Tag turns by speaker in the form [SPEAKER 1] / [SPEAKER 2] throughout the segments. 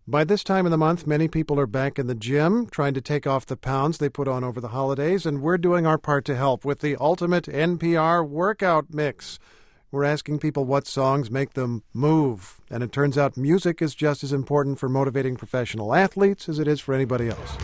[SPEAKER 1] By this time of the month, many people are back in the gym, trying to take off the pounds they put on over the holidays, and we're doing our part to help with the ultimate NPR workout mix. We're asking people what songs make them move, and it turns out music is just as important for motivating professional athletes as it is for anybody else.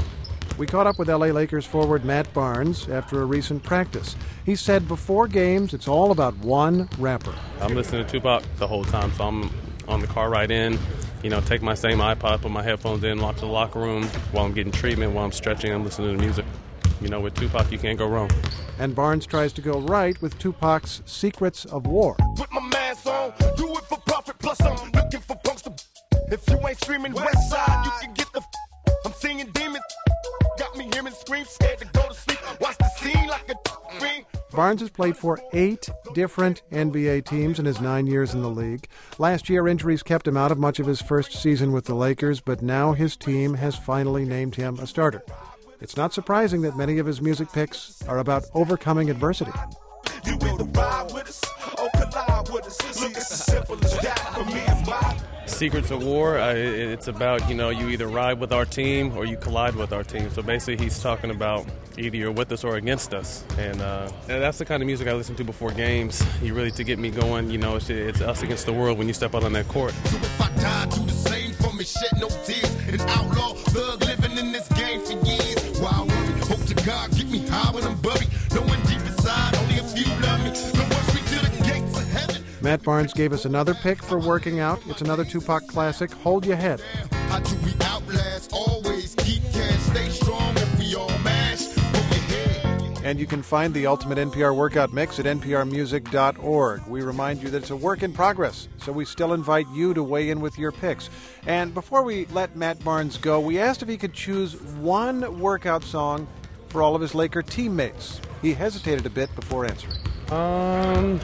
[SPEAKER 1] We caught up with L.A. Lakers forward Matt Barnes after a recent practice. He said before games, it's all about one rapper.
[SPEAKER 2] I'm listening to Tupac the whole time, so I'm on the car ride in. Take my same iPod, put my headphones in, walk to the locker room. While I'm getting treatment, while I'm stretching, I'm listening to music. With Tupac, you can't go wrong.
[SPEAKER 1] And Barnes tries to go right with Tupac's Secrets of War.
[SPEAKER 3] Put my mask on, do it for profit, plus I'm looking for punks to... If you ain't screaming West Side, you can get the... I'm singing demons, got me hearing screams, scared to go to sleep. Watch the scene like a ring.
[SPEAKER 1] Barnes has played for 8 different NBA teams in his 9 years in the league. Last year, injuries kept him out of much of his first season with the Lakers, but now his team has finally named him a starter. It's not surprising that many of his music picks are about overcoming adversity.
[SPEAKER 3] You either ride with us or collide with us. Look, it's as simple as that. For me, it's mine.
[SPEAKER 2] Secrets of War, it's about, you either ride with our team or you collide with our team. So basically he's talking about either you're with us or against us. And that's the kind of music I listen to before games. You really, to get me going, it's us against the world when you step out on that court.
[SPEAKER 3] So if I die, do the same for me, shed no tears. An outlaw thug living in this game for years. Why worry? Hope to God get me high when I'm buried. Knowing deep inside, only a few love me. Don't rush me to the gates of heaven.
[SPEAKER 1] Matt Barnes gave us another pick for working out. It's another Tupac classic, Hold Your Head.
[SPEAKER 3] How do we outlast? Always keep cash, stay strong if we all mash. Hold your head.
[SPEAKER 1] And you can find the Ultimate NPR Workout Mix at nprmusic.org. We remind you that it's a work in progress, so we still invite you to weigh in with your picks. And before we let Matt Barnes go, we asked if he could choose one workout song for all of his Laker teammates. He hesitated a bit before answering.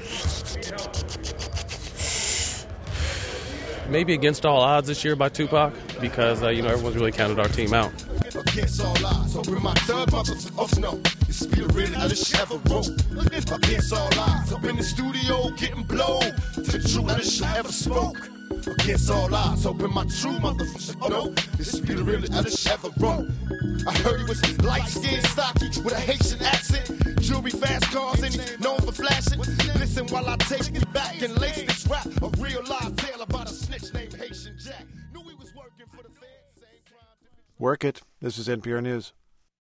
[SPEAKER 2] Maybe Against All Odds this year by Tupac, because, everyone's really counted our team out.
[SPEAKER 3] Against all odds, open my third mother off no. It's spirit really of the ever wrote. Against all odds, up in the studio getting blown. To the truth that she ever spoke. Against all odds, open my true motherfucker. No, it's spirit really of the ever wrote. I heard he was light-skinned, stocky, with a Haitian accent. Jewelry, fast cars, and he's known for flashing. Listen while I take you back and lace this rap. A real live tale about a snitch named Haitian Jack. Knew he was working for the feds, same crime.
[SPEAKER 1] Work it. This is NPR News.